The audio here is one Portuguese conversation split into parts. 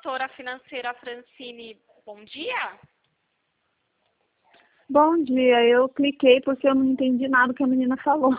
consultora financeira Francine. Bom dia. Bom dia, eu cliquei porque eu não entendi nada que a menina falou.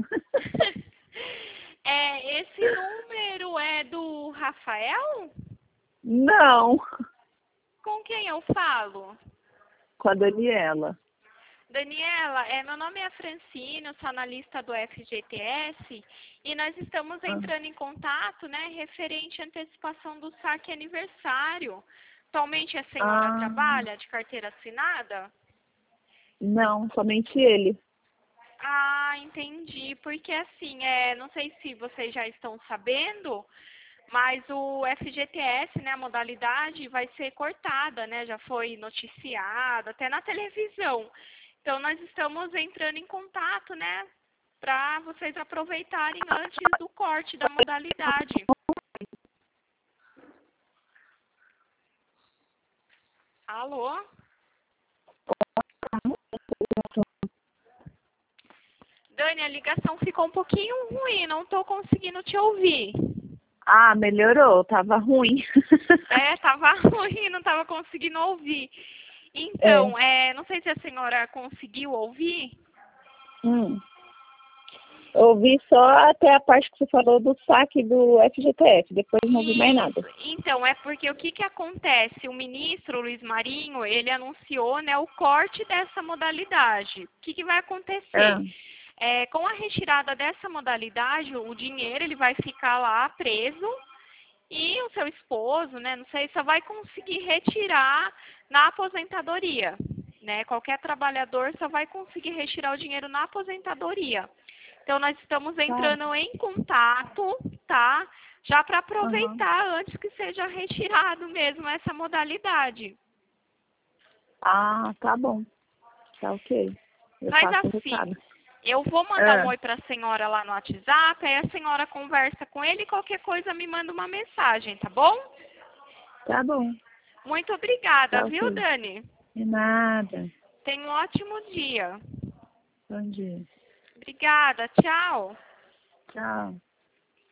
Esse número é do Rafael? Não, Com quem eu falo? com a Daniela. Daniela, meu nome é Francine, eu sou analista do FGTS e nós estamos entrando em contato, né, referente à antecipação do saque aniversário. Atualmente a senhora trabalha de carteira assinada? Não, somente ele. Ah, entendi. Porque assim, não sei se vocês já estão sabendo, mas o FGTS, né, a modalidade vai ser cortada, né? Já foi noticiado, até na televisão. Então nós estamos entrando em contato, né, para vocês aproveitarem antes do corte da modalidade. Alô? Dani, a ligação ficou um pouquinho ruim, não estou conseguindo te ouvir. Ah, melhorou, tava ruim. Tava ruim, não estava conseguindo ouvir. Então, não sei se a senhora conseguiu ouvir. Ouvi só até a parte que você falou do saque do FGTS, depois não ouvi mais nada. Então, é porque o que acontece? O ministro Luiz Marinho, ele anunciou, né, o corte dessa modalidade. O que vai acontecer? Com a retirada dessa modalidade, o dinheiro ele vai ficar lá preso e o seu esposo, né, não sei, só vai conseguir retirar na aposentadoria, né? Qualquer trabalhador só vai conseguir retirar o dinheiro na aposentadoria. Então, nós estamos entrando em contato, tá? Já para aproveitar antes que seja retirado mesmo essa modalidade. Ah, tá bom. Tá ok. Mas assim, eu vou mandar um oi para a senhora lá no WhatsApp, aí a senhora conversa com ele e qualquer coisa me manda uma mensagem, tá bom? Tá bom. Muito obrigada, Tá viu, ok. Dani? De nada. Tenha um ótimo dia. Bom dia. Obrigada, tchau. Tchau.